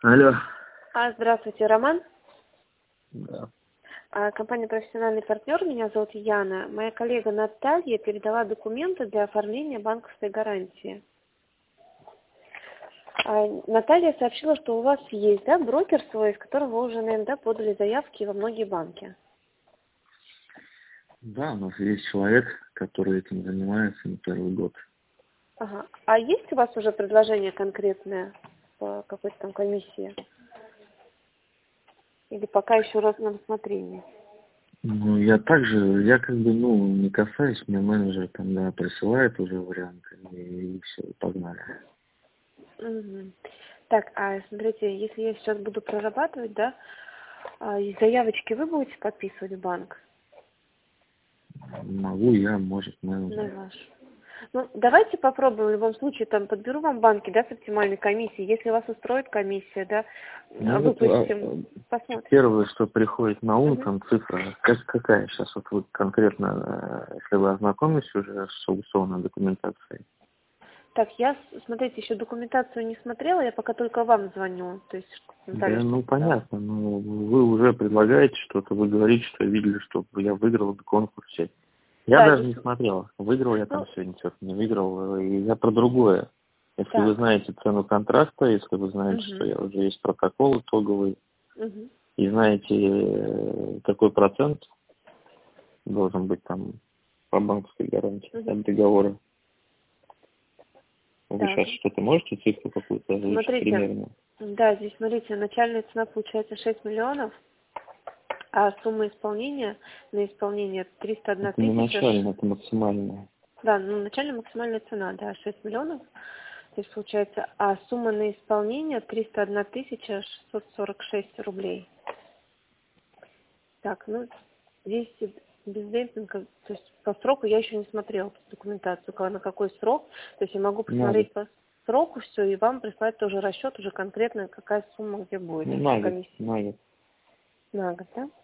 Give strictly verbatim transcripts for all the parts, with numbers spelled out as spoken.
Алло. А, здравствуйте, Роман. Да. А, компания «Профессиональный партнер». Меня зовут Яна. Моя коллега Наталья передала документы для оформления банковской гарантии. А, Наталья сообщила, что у вас есть, да, брокер свой, с которым вы уже, наверное, да, подали заявки во многие банки. Да, у нас есть человек, который этим занимается не первый год. Ага. А есть у вас уже предложение конкретное по какой-то там комиссии? Или пока еще раз на рассмотрение? Ну, я также, я как бы, ну, не касаюсь, мне менеджер там, да, присылает уже варианты, и все, погнали. Угу. Так, а смотрите, если я сейчас буду прорабатывать, да, а, и заявочки вы будете подписывать в банк? Могу я, может, На менеджер. ваш. Ну, давайте попробуем, в любом случае, там, подберу вам банки, да, с оптимальной комиссией. Если вас устроит комиссия, да, Ну, вот, выпустим, а, посмотрим. первое, что приходит на ум, Угу. там цифра, как, какая сейчас, вот вы конкретно, э, если вы ознакомились уже с согласованной документацией? Так, я, с- смотрите, еще документацию не смотрела, я пока только вам звоню. То есть, Наталья, Да, что ну сказала? понятно, но вы уже предлагаете что-то, вы говорите, что видели, что я выиграл в конкурсе. Я Да, даже здесь, не смотрел, выиграл я там ну, сегодня что-то, не выиграл, и я про другое. Если вы так. знаете цену контракта, если вы знаете, что Угу. я уже есть протокол итоговый, Угу. и знаете, э, какой процент должен быть там по банковской гарантии Угу. от договора, вы Так. сейчас что-то можете, цифру какую-то озвучить Смотрите, примерно? да, здесь, смотрите, начальная цена получается шесть миллионов, а сумма исполнения на исполнение триста одна Это не тысяча. начально, это максимально. Да, ну, начальная максимальная цена, да, шесть миллионов. То есть получается, а сумма на исполнение триста одна тысяча шестьсот сорок шесть рублей. Так, ну, здесь без демпинга, то есть по сроку я еще не смотрела документацию, ка- на какой срок. То есть я могу На год. посмотреть по сроку все и вам прислать тоже расчет уже конкретно, какая сумма где будет Ну, по на год, комиссии. на год. На год, да?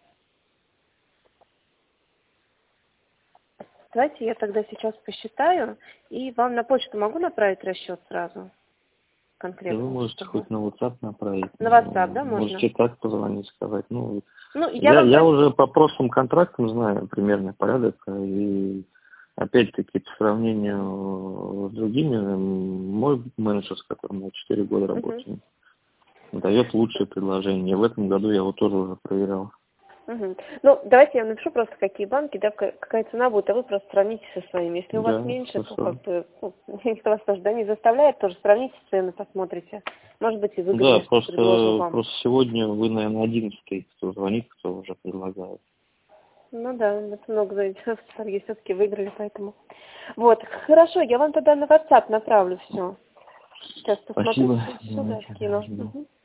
Давайте я тогда сейчас посчитаю и вам на почту могу направить расчет сразу Да вы конкретно, можете чтобы... хоть на WhatsApp направить, На WhatsApp, ну, да, можно? можете так позвонить, сказать. Ну, Ну, я я, вам я просто... уже по прошлым контрактам знаю примерный порядок, и опять-таки по сравнению с другими, мой менеджер, с которым я четыре года Мгм. работаю, дает лучшее предложение. В этом году я его тоже уже проверял. Мгм. Ну, давайте я напишу просто, какие банки, да, ка- какая цена будет, а вы просто сравните со своими. Если у вас Да, меньше, то хорошо. как бы, ну, никто вас тоже, да, не заставляет, тоже сравните цены, посмотрите. Может быть, и Да, выгоднее, что предложим просто, вам. просто сегодня вы, наверное, одиннадцатый, кто звонит, кто уже предлагает. Ну да, это много зависит, все-таки выиграли, поэтому. Вот, хорошо, я вам тогда на WhatsApp направлю все. Сейчас посмотрю, Спасибо. все, да, Давайте, да, скину. жду. Мгм.